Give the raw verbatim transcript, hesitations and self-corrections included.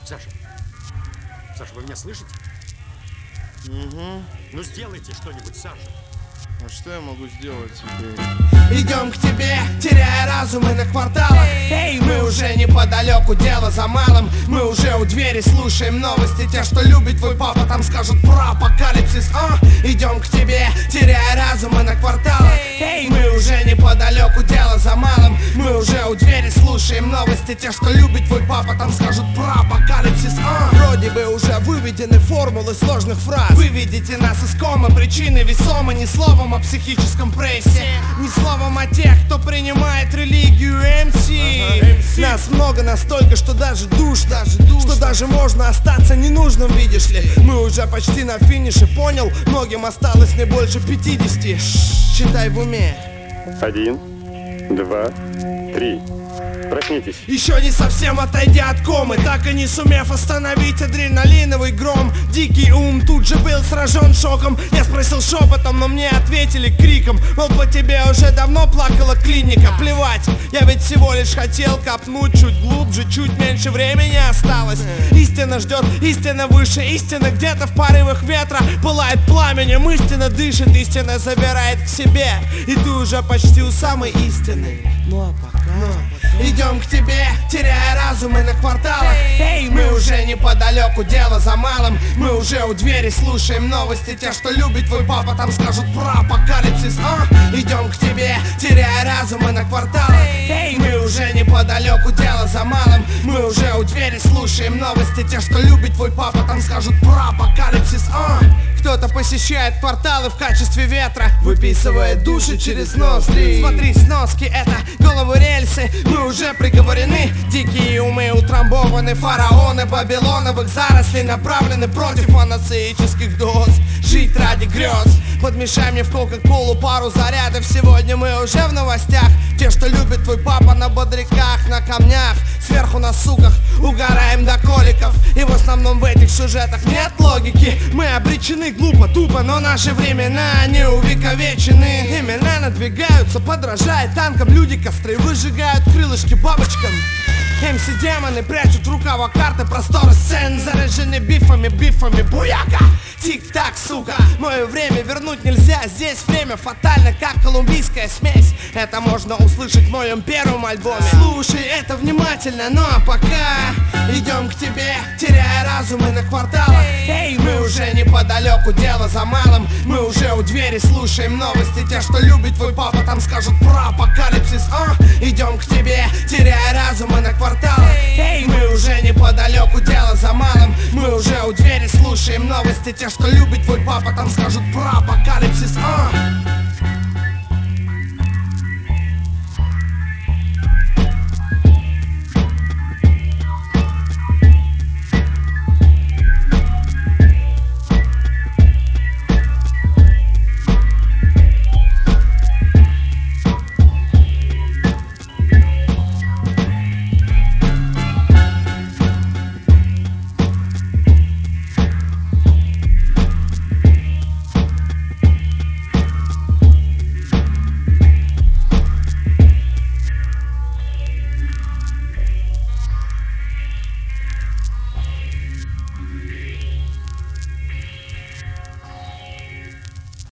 Саша, Саша, вы меня слышите? Угу. Ну сделайте что-нибудь, Саша. А что я могу сделать теперь? Идем к тебе, теряя разумы на кварталах. Эй, мы уже неподалеку, дело за малым. Мы уже у двери, слушаем новости. Те, что любит твой папа, там скажут про апокалипсис. а? Идем к тебе, теряя разумы на кварталах. Эй, мы уже неподалеку, дело за малым. Мы уже у двери, слушаем новости. Те, что любит твой папа, там скажут про апокалипсис. а? Вроде бы уже выведены формулы сложных фраз. Вы видите нас из комы, причины весомы. Ни словом о психическом прессе, ни словом о тех, кто принимает религию эм си. ага, эм си. Нас много настолько, что даже душ, даже душ, что даже можно остаться ненужным, видишь ли. Мы уже почти на финише, понял? Многим осталось не больше пятидесяти. Считай в уме. Один, два, три. Проснитесь. Еще не совсем отойдя от комы, так и не сумев остановить адреналиновый гром. Дикий ум тут же был сражен шоком. Я спросил шепотом, но мне ответили криком. Мол, по тебе уже давно плакала клиника. Плевать, я ведь всего лишь хотел копнуть чуть глубже. Чуть меньше времени осталось. Истина ждет, истина выше. Истина где-то в порывах ветра пылает пламенем. Истина дышит, истина забирает к себе. И ты уже почти у самой истины. Ну а пока, ну, а пока... Идем к тебе, теряя разумы на кварталах. Эй, мы уже неподалеку, дело за малым. Мы уже у двери, слушаем новости. Те, что любит твой папа, там скажут про апокалипсис. а? Идем к тебе, теряя разумы на кварталах. Эй, мы уже неподалеку, дело за малым. Мы уже у двери, слушаем новости. Те, что любит твой папа, там скажут про апокалипсис. а? Кто-то посещает кварталы в качестве ветра, выписывает души через ноздри. Смотри, сноски, это головы рельсы. Мы уже приговорены, дикие умы утрамбованы. Фараоны вавилоновых зарослей направлены против панацеических доз. Жить ради грез. Подмешай мне в кока-колу пару зарядов. Сегодня мы уже в новостях. Те, что любит твой папа, на бодряках, на камнях, сверху на суках, угораем до коликов. И в основном в этих сюжетах нет логики. Мы обречены глупо, тупо, но наши времена не увековечены. Имена надвигаются, подражая танкам. Люди костры выжигают, крылышки бабочкам. эм си-демоны прячут рукава карты, просторы сцен заряжены бифами, бифами, буяка. Тик-так, сука, мое время вернуть нельзя. Здесь время фатально, как колумбийская смесь. Это можно услышать в моем первом альбоме. Слушай это внимательно, ну а пока идем к тебе, теряя разумы на кварталах. Эй, мы уже неподалеку, дело за малым. Мы уже у двери, слушаем новости. Те, что любит твой папа, там скажут про апокалипсис. а? Идем к тебе, теряя разумы на кварталах. Эй, мы уже неподалеку, дело за малым. Мы уже у двери, слушаем новости. Те, что любит твой папа, там скажут